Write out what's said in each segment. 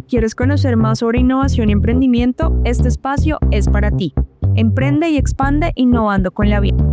¿Quieres conocer más sobre innovación y emprendimiento? Este espacio es para ti. Emprende y expande innovando con la vida.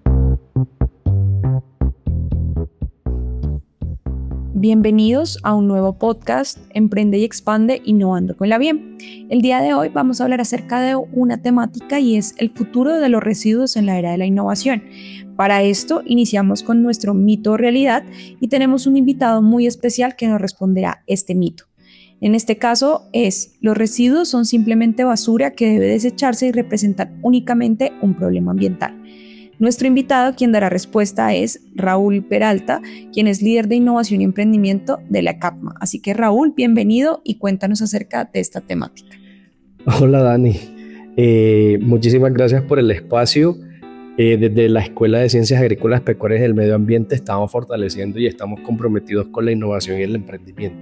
Bienvenidos a un nuevo podcast, Emprende y expande innovando con la bien. El día de hoy vamos a hablar acerca de una temática y es el futuro de los residuos en la era de la innovación. Para esto iniciamos con nuestro mito o realidad y tenemos un invitado muy especial que nos responderá este mito. En este caso los residuos son simplemente basura que debe desecharse y representar únicamente un problema ambiental. Nuestro invitado, quien dará respuesta, es Raúl Peralta, quien es líder de innovación y emprendimiento de la CAPMA. Así que Raúl, bienvenido y cuéntanos acerca de esta temática. Hola Dani, muchísimas gracias por el espacio. Desde la Escuela de Ciencias Agrícolas, Pecuarias y del Medio Ambiente estamos fortaleciendo y estamos comprometidos con la innovación y el emprendimiento.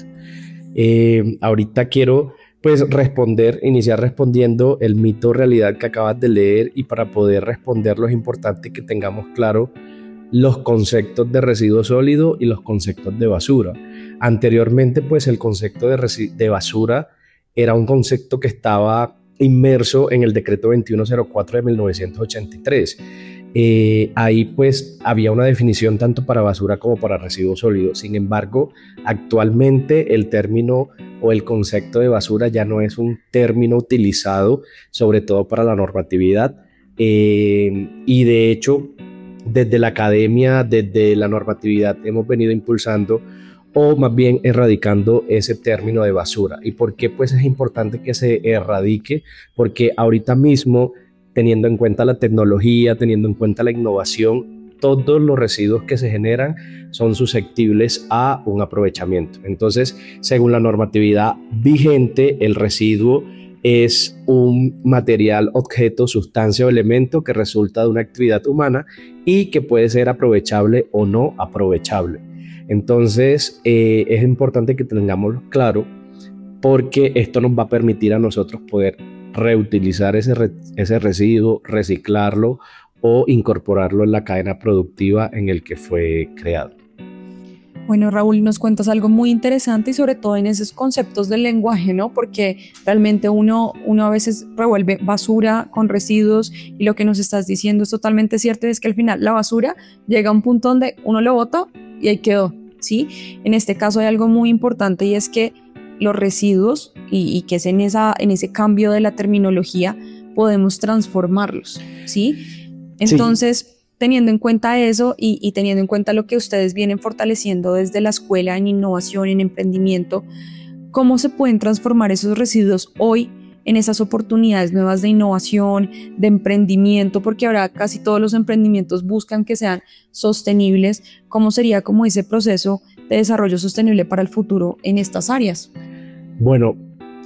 Ahorita quiero iniciar respondiendo el mito o realidad que acabas de leer, y para poder responderlo es importante que tengamos claro los conceptos de residuo sólido y los conceptos de basura. Anteriormente, el concepto de basura era un concepto que estaba inmerso en el decreto 2104 de 1983. Ahí había una definición tanto para basura como para residuo sólido. Sin embargo, actualmente el término o el concepto de basura ya no es un término utilizado, sobre todo para la normatividad, y de hecho desde la academia, desde la normatividad hemos venido impulsando o más bien erradicando ese término de basura. ¿Y por qué es importante que se erradique? Porque ahorita mismo, teniendo en cuenta la tecnología, teniendo en cuenta la innovación, todos los residuos que se generan son susceptibles a un aprovechamiento. Entonces, según la normatividad vigente, el residuo es un material, objeto, sustancia o elemento que resulta de una actividad humana y que puede ser aprovechable o no aprovechable. Entonces, es importante que tengamos claro, porque esto nos va a permitir a nosotros poder reutilizar ese residuo, reciclarlo o incorporarlo en la cadena productiva en el que fue creado. Bueno, Raúl, nos cuentas algo muy interesante y sobre todo en esos conceptos del lenguaje, ¿no? Porque realmente uno a veces revuelve basura con residuos y lo que nos estás diciendo es totalmente cierto, y es que al final la basura llega a un punto donde uno lo bota y ahí quedó, ¿sí? En este caso hay algo muy importante, y es que los residuos, y que es en ese cambio de la terminología, podemos transformarlos, ¿sí? Entonces, sí, teniendo en cuenta eso y teniendo en cuenta lo que ustedes vienen fortaleciendo desde la escuela en innovación, en emprendimiento, ¿cómo se pueden transformar esos residuos hoy en esas oportunidades nuevas de innovación, de emprendimiento? Porque ahora casi todos los emprendimientos buscan que sean sostenibles. ¿Cómo sería como ese proceso de desarrollo sostenible para el futuro en estas áreas? Bueno,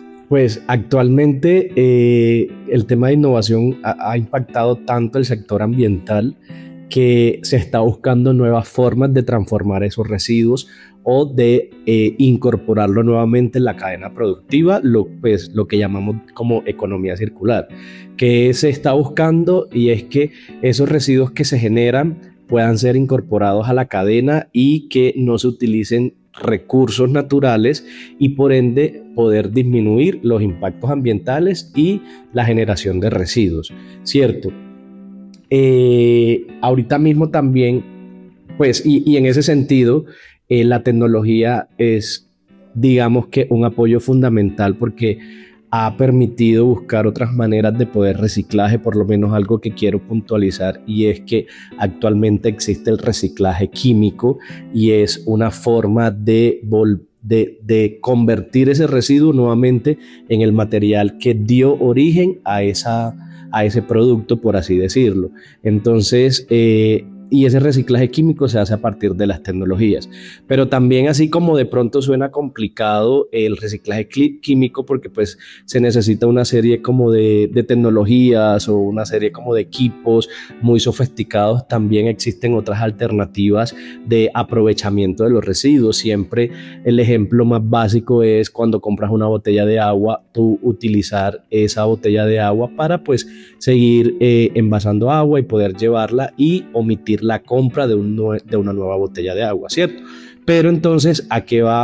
actualmente el tema de innovación ha impactado tanto el sector ambiental que se está buscando nuevas formas de transformar esos residuos o de incorporarlo nuevamente en la cadena productiva, lo que llamamos como economía circular, que se está buscando, y es que esos residuos que se generan puedan ser incorporados a la cadena y que no se utilicen recursos naturales, y por ende poder disminuir los impactos ambientales y la generación de residuos, ¿cierto? Ahorita mismo también, y en ese sentido, la tecnología es, digamos que, un apoyo fundamental, porque ha permitido buscar otras maneras de poder reciclaje. Por lo menos algo que quiero puntualizar, y es que actualmente existe el reciclaje químico, y es una forma de convertir ese residuo nuevamente en el material que dio origen a ese producto, por así decirlo. Entonces, y ese reciclaje químico se hace a partir de las tecnologías. Pero también, así como de pronto suena complicado el reciclaje químico, porque se necesita una serie como de tecnologías o una serie como de equipos muy sofisticados, también existen otras alternativas de aprovechamiento de los residuos. Siempre el ejemplo más básico es cuando compras una botella de agua, tú utilizar esa botella de agua para seguir envasando agua y poder llevarla y omitir la compra de una nueva botella de agua, ¿cierto? Pero entonces, ¿a qué va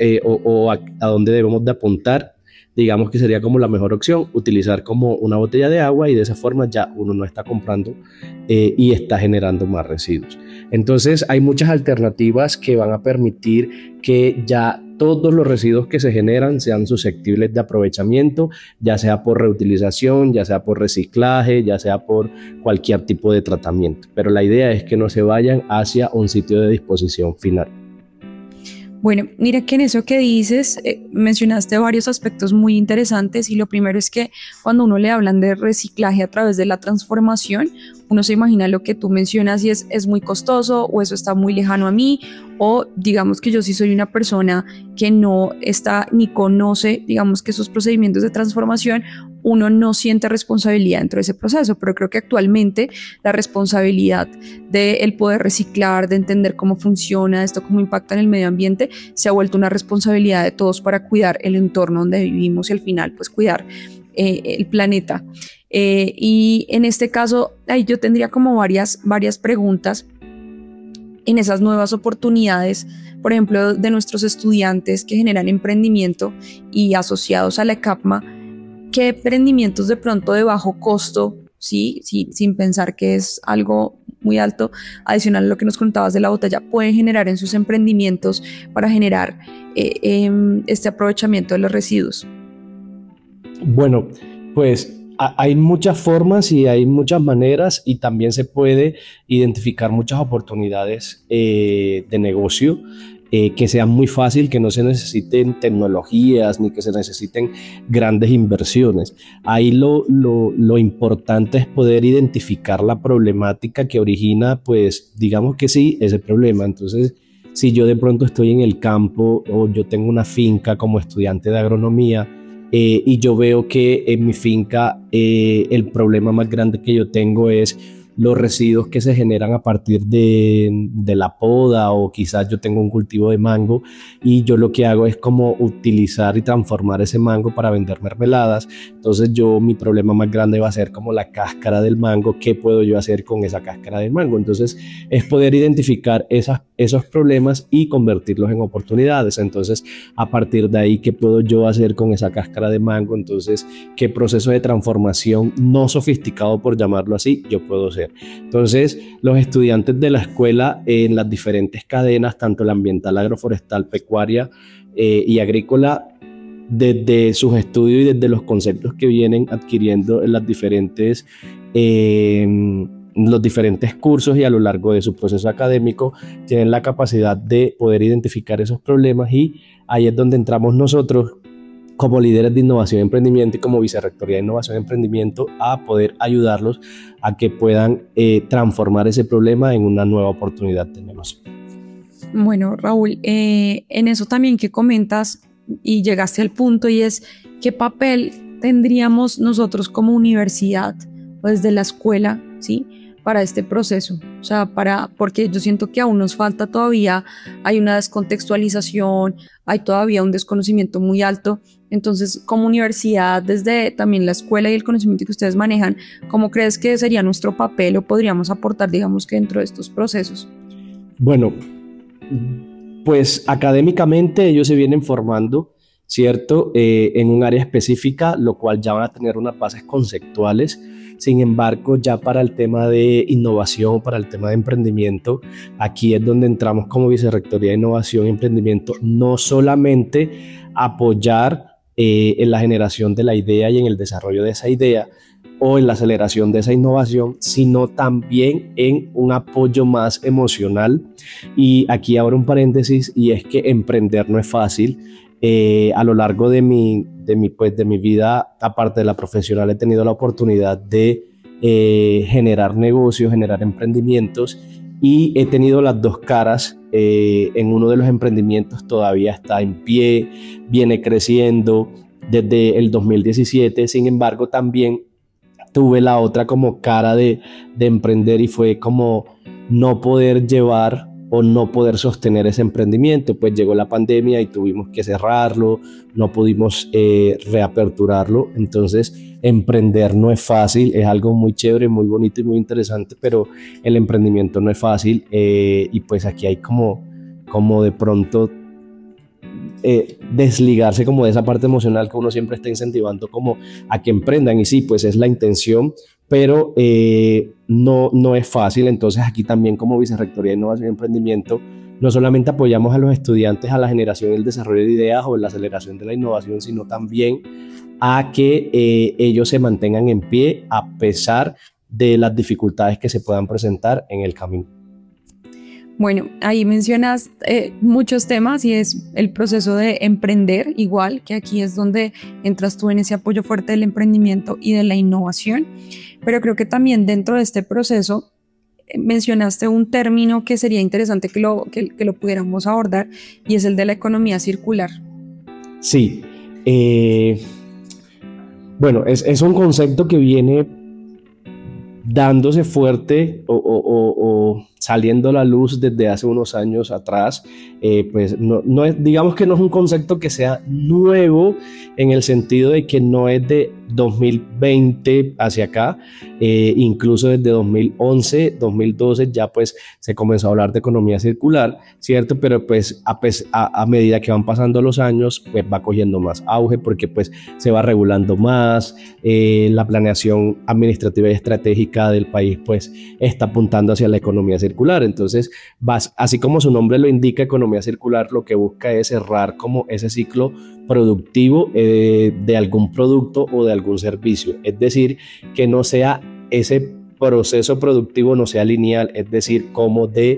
a dónde debemos de apuntar, digamos que sería como la mejor opción, utilizar como una botella de agua y de esa forma ya uno no está comprando y está generando más residuos. Entonces hay muchas alternativas que van a permitir que ya todos los residuos que se generan sean susceptibles de aprovechamiento, ya sea por reutilización, ya sea por reciclaje, ya sea por cualquier tipo de tratamiento. Pero la idea es que no se vayan hacia un sitio de disposición final. Bueno, mira que en eso que dices, mencionaste varios aspectos muy interesantes y lo primero es que cuando uno le hablan de reciclaje a través de la transformación, uno se imagina lo que tú mencionas y es muy costoso o eso está muy lejano a mí o digamos que yo sí soy una persona que no está ni conoce, digamos que esos procedimientos de transformación, uno no siente responsabilidad dentro de ese proceso, pero creo que actualmente la responsabilidad de el poder reciclar, de entender cómo funciona esto, cómo impacta en el medio ambiente, se ha vuelto una responsabilidad de todos para cuidar el entorno donde vivimos y al final pues cuidar el planeta. Y en este caso, ahí yo tendría como varias preguntas en esas nuevas oportunidades, por ejemplo, de nuestros estudiantes que generan emprendimiento y asociados a la ECAPMA, ¿qué emprendimientos de pronto de bajo costo, sí, sin pensar que es algo muy alto, adicional a lo que nos contabas de la botella, pueden generar en sus emprendimientos para generar este aprovechamiento de los residuos? Bueno, pues hay muchas formas y hay muchas maneras y también se puede identificar muchas oportunidades de negocio que sean muy fácil, que no se necesiten tecnologías ni que se necesiten grandes inversiones. Ahí lo importante es poder identificar la problemática que origina, pues digamos que sí, ese problema. Entonces, si yo de pronto estoy en el campo o yo tengo una finca como estudiante de agronomía, y yo veo que en mi finca el problema más grande que yo tengo es los residuos que se generan a partir de la poda o quizás yo tengo un cultivo de mango y yo lo que hago es como utilizar y transformar ese mango para vender mermeladas. Entonces mi problema más grande va a ser como la cáscara del mango. ¿Qué puedo yo hacer con esa cáscara del mango? Entonces es poder identificar esos problemas y convertirlos en oportunidades. Entonces a partir de ahí, ¿qué puedo yo hacer con esa cáscara de mango? Entonces, ¿qué proceso de transformación no sofisticado, por llamarlo así, yo puedo hacer? Entonces, los estudiantes de la escuela en las diferentes cadenas, tanto la ambiental, agroforestal, pecuaria y agrícola, desde sus estudios y desde los conceptos que vienen adquiriendo en los diferentes cursos y a lo largo de su proceso académico, tienen la capacidad de poder identificar esos problemas y ahí es donde entramos nosotros como líderes de innovación y emprendimiento y como Vicerrectoría de Innovación y Emprendimiento a poder ayudarlos a que puedan transformar ese problema en una nueva oportunidad de negocio. Bueno, Raúl, en eso también que comentas y llegaste al punto y es qué papel tendríamos nosotros como universidad o desde la escuela, ¿sí? Para este proceso, o sea, porque yo siento que aún nos falta todavía, hay una descontextualización, hay todavía un desconocimiento muy alto, entonces como universidad, desde también la escuela y el conocimiento que ustedes manejan, ¿cómo crees que sería nuestro papel o podríamos aportar, digamos que dentro de estos procesos? Bueno, pues académicamente ellos se vienen formando, ¿cierto? En un área específica, lo cual ya van a tener unas bases conceptuales. Sin embargo, ya para el tema de innovación, para el tema de emprendimiento, aquí es donde entramos como Vicerrectoría de Innovación y Emprendimiento, no solamente apoyar en la generación de la idea y en el desarrollo de esa idea o en la aceleración de esa innovación, sino también en un apoyo más emocional. Y aquí abro un paréntesis y es que emprender no es fácil. A lo largo de mi vida, aparte de la profesional, he tenido la oportunidad de generar negocios, generar emprendimientos y he tenido las dos caras. En uno de los emprendimientos todavía está en pie, viene creciendo desde el 2017, sin embargo también tuve la otra como cara de emprender y fue como no poder llevar o no poder sostener ese emprendimiento. Pues llegó la pandemia y tuvimos que cerrarlo, no pudimos reaperturarlo. Entonces emprender no es fácil, es algo muy chévere, muy bonito y muy interesante, pero el emprendimiento no es fácil y pues aquí hay como de pronto desligarse como de esa parte emocional que uno siempre está incentivando como a que emprendan. Y sí, pues es la intención, pero no es fácil. Entonces aquí también como Vicerrectoría de Innovación y Emprendimiento no solamente apoyamos a los estudiantes a la generación y el desarrollo de ideas o la aceleración de la innovación, sino también a que ellos se mantengan en pie a pesar de las dificultades que se puedan presentar en el camino. Bueno, ahí mencionas muchos temas y es el proceso de emprender, igual que aquí es donde entras tú en ese apoyo fuerte del emprendimiento y de la innovación, pero creo que también dentro de este proceso mencionaste un término que sería interesante que lo pudiéramos abordar y es el de la economía circular. Sí, bueno, es un concepto que viene dándose fuerte o saliendo a la luz desde hace unos años atrás. Pues no es, digamos que no es un concepto que sea nuevo en el sentido de que no es de 2020 hacia acá, incluso desde 2011, 2012 ya pues se comenzó a hablar de economía circular, ¿cierto? Pero pues a medida que van pasando los años, pues va cogiendo más auge porque pues se va regulando más, la planeación administrativa y estratégica del país pues está apuntando hacia la economía circular. Entonces, así como su nombre lo indica, economía circular lo que busca es cerrar como ese ciclo productivo de algún producto o de algún servicio. Es decir, que no sea ese proceso productivo, no sea lineal, es decir, como de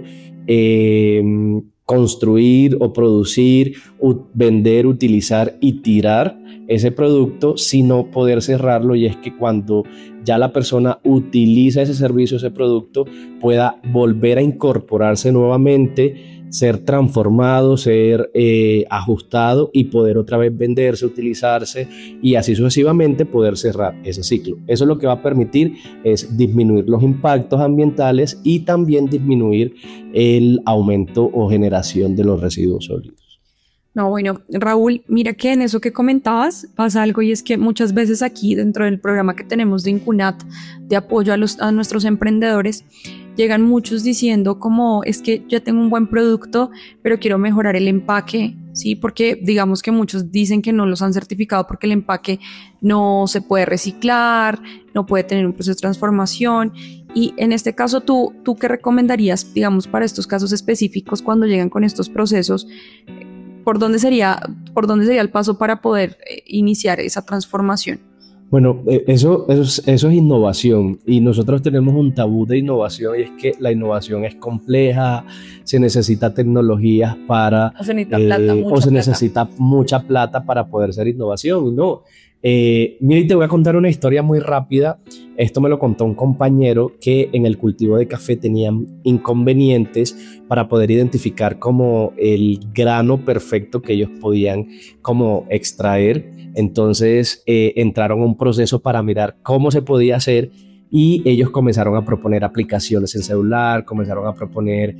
construir o producir, vender, utilizar y tirar ese producto, sino poder cerrarlo, y es que cuando ya la persona utiliza ese servicio, ese producto, pueda volver a incorporarse nuevamente, ser transformado, ser ajustado y poder otra vez venderse, utilizarse y así sucesivamente poder cerrar ese ciclo. Eso lo que va a permitir es disminuir los impactos ambientales y también disminuir el aumento o generación de los residuos sólidos. No, bueno, Raúl, mira que en eso que comentabas pasa algo y es que muchas veces aquí dentro del programa que tenemos de Incunat de apoyo a nuestros emprendedores, llegan muchos diciendo como es que ya tengo un buen producto, pero quiero mejorar el empaque, ¿sí? Porque digamos que muchos dicen que no los han certificado porque el empaque no se puede reciclar, no puede tener un proceso de transformación. Y en este caso, ¿tú qué recomendarías, digamos, para estos casos específicos cuando llegan con estos procesos? ¿Por dónde sería el paso para poder iniciar esa transformación? Bueno, eso es innovación y nosotros tenemos un tabú de innovación y es que la innovación es compleja, se necesita tecnologías para, O se necesita plata, o mucha se plata. necesita mucha plata para poder ser innovación, ¿no? Mira, y te voy a contar una historia muy rápida. Esto me lo contó un compañero que en el cultivo de café tenían inconvenientes para poder identificar como el grano perfecto que ellos podían como extraer. Entonces entraron a un proceso para mirar cómo se podía hacer y ellos comenzaron a proponer aplicaciones en celular, comenzaron a proponer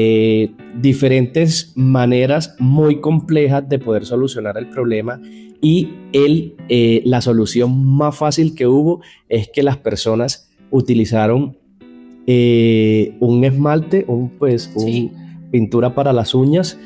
diferentes maneras muy complejas de poder solucionar el problema y la solución más fácil que hubo es que las personas utilizaron un esmalte, Sí. pintura para las uñas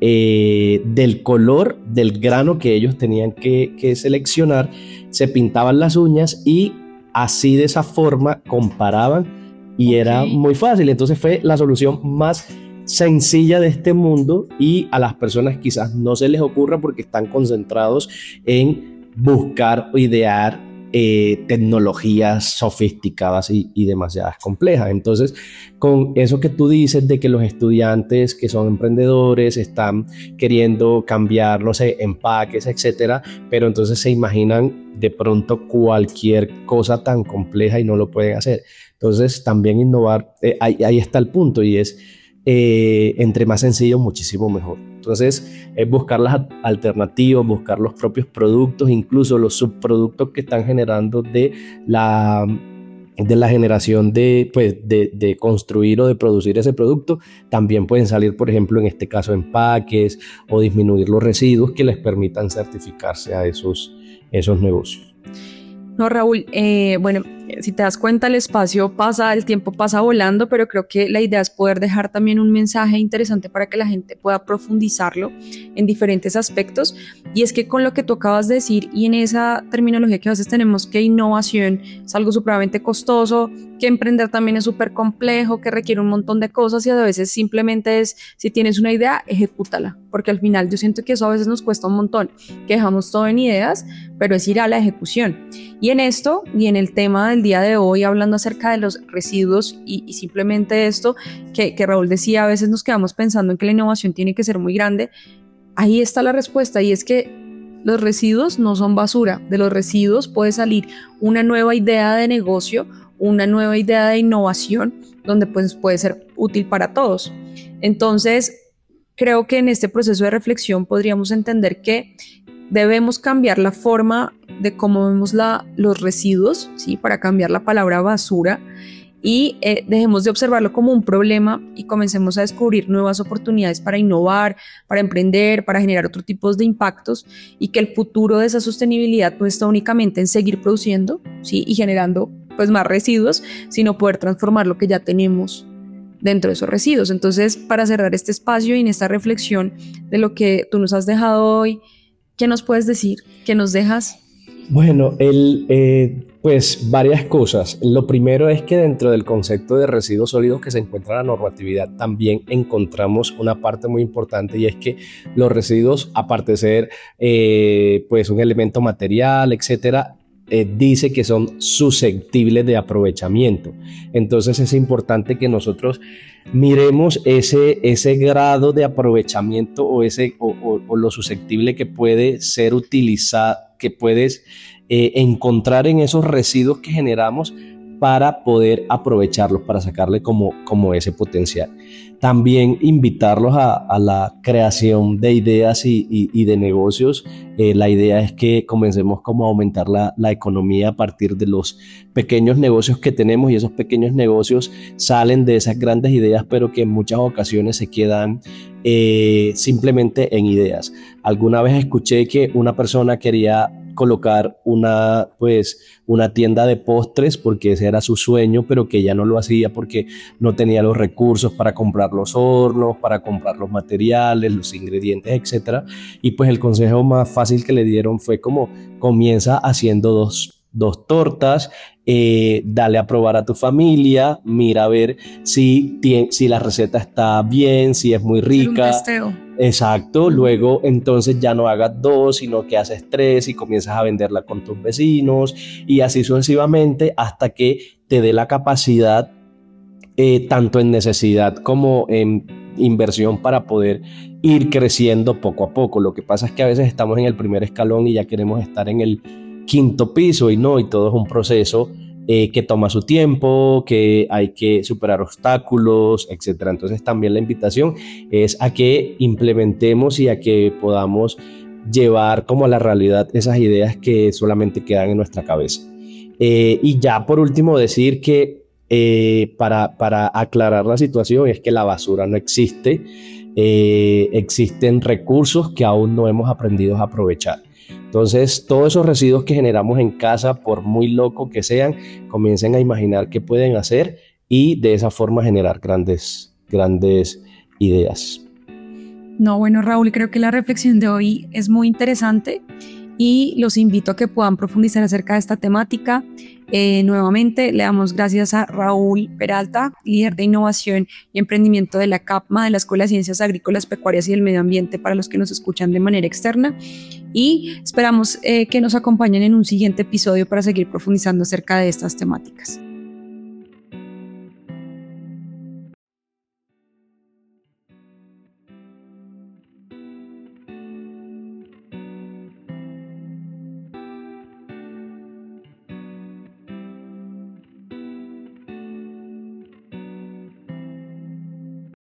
del color del grano que ellos tenían que seleccionar, se pintaban las uñas y así de esa forma comparaban y era Ok. muy fácil. Entonces fue la solución más sencilla de este mundo y a las personas quizás no se les ocurra porque están concentrados en buscar o idear tecnologías sofisticadas y demasiadas complejas. Entonces, con eso que tú dices de que los estudiantes que son emprendedores están queriendo cambiar, no sé, empaques, etcétera, pero entonces se imaginan de pronto cualquier cosa tan compleja y no lo pueden hacer. Entonces, también innovar, ahí está el punto y es entre más sencillo, muchísimo mejor. Entonces, es buscar las alternativas, buscar los propios productos, incluso los subproductos que están generando de la generación de construir o de producir ese producto. También pueden salir, por ejemplo, en este caso, empaques o disminuir los residuos que les permitan certificarse a esos negocios. No, Raúl, bueno, Si te das cuenta, el espacio pasa, el tiempo pasa volando, pero creo que la idea es poder dejar también un mensaje interesante para que la gente pueda profundizarlo en diferentes aspectos. Y es que con lo que tú acabas de decir y en esa terminología que a veces tenemos, que innovación es algo supremamente costoso, que emprender también es súper complejo, que requiere un montón de cosas, y a veces simplemente es, si tienes una idea, ejecútala, porque al final yo siento que eso a veces nos cuesta un montón, que dejamos todo en ideas, pero es ir a la ejecución. Y en esto, y en el tema del día de hoy, hablando acerca de los residuos y simplemente esto que Raúl decía, a veces nos quedamos pensando en que la innovación tiene que ser muy grande. Ahí está la respuesta, y es que los residuos no son basura. De los residuos puede salir una nueva idea de negocio, una nueva idea de innovación, donde pues puede ser útil para todos. Entonces, creo que en este proceso de reflexión podríamos entender que debemos cambiar la forma de cómo vemos los residuos, ¿sí? Para cambiar la palabra basura, y dejemos de observarlo como un problema y comencemos a descubrir nuevas oportunidades para innovar, para emprender, para generar otro tipo de impactos, y que el futuro de esa sostenibilidad no está únicamente en seguir produciendo, ¿sí? Y generando pues más residuos, sino poder transformar lo que ya tenemos dentro de esos residuos. Entonces, para cerrar este espacio y en esta reflexión de lo que tú nos has dejado hoy, ¿qué nos puedes decir? ¿Qué nos dejas? Bueno, pues varias cosas. Lo primero es que dentro del concepto de residuos sólidos que se encuentra en la normatividad también encontramos una parte muy importante, y es que los residuos, aparte de ser pues un elemento material, etcétera, dice que son susceptibles de aprovechamiento. Entonces es importante que nosotros miremos ese grado de aprovechamiento o lo susceptible que puede ser utilizado, que puedes encontrar en esos residuos que generamos para poder aprovecharlos, para sacarle como ese potencial. También invitarlos a la creación de ideas y de negocios. La idea es que comencemos como a aumentar la economía a partir de los pequeños negocios que tenemos, y esos pequeños negocios salen de esas grandes ideas, pero que en muchas ocasiones se quedan simplemente en ideas. Alguna vez escuché que una persona quería colocar una tienda de postres porque ese era su sueño, pero que ya no lo hacía porque no tenía los recursos para comprar los hornos, para comprar los materiales, los ingredientes, etcétera. Y pues el consejo más fácil que le dieron fue como: comienza haciendo dos tortas, dale a probar a tu familia, mira a ver si la receta está bien, si es muy rica. Un testeo. Exacto, luego entonces ya no hagas dos, sino que haces tres y comienzas a venderla con tus vecinos, y así sucesivamente hasta que te dé la capacidad, tanto en necesidad como en inversión, para poder ir creciendo poco a poco. Lo que pasa es que a veces estamos en el primer escalón y ya queremos estar en el quinto piso, y todo es un proceso que toma su tiempo, que hay que superar obstáculos, etcétera. Entonces también la invitación es a que implementemos y a que podamos llevar como a la realidad esas ideas que solamente quedan en nuestra cabeza. Y ya por último decir que para aclarar la situación, es que la basura no existe. Existen recursos que aún no hemos aprendido a aprovechar. Entonces, todos esos residuos que generamos en casa, por muy loco que sean, comiencen a imaginar qué pueden hacer, y de esa forma generar grandes ideas. No, bueno, Raúl, creo que la reflexión de hoy es muy interesante y los invito a que puedan profundizar acerca de esta temática. Nuevamente le damos gracias a Raúl Peralta, líder de innovación y emprendimiento de la CAPMA, de la Escuela de Ciencias Agrícolas, Pecuarias y del Medio Ambiente, para los que nos escuchan de manera externa, y esperamos que nos acompañen en un siguiente episodio para seguir profundizando acerca de estas temáticas.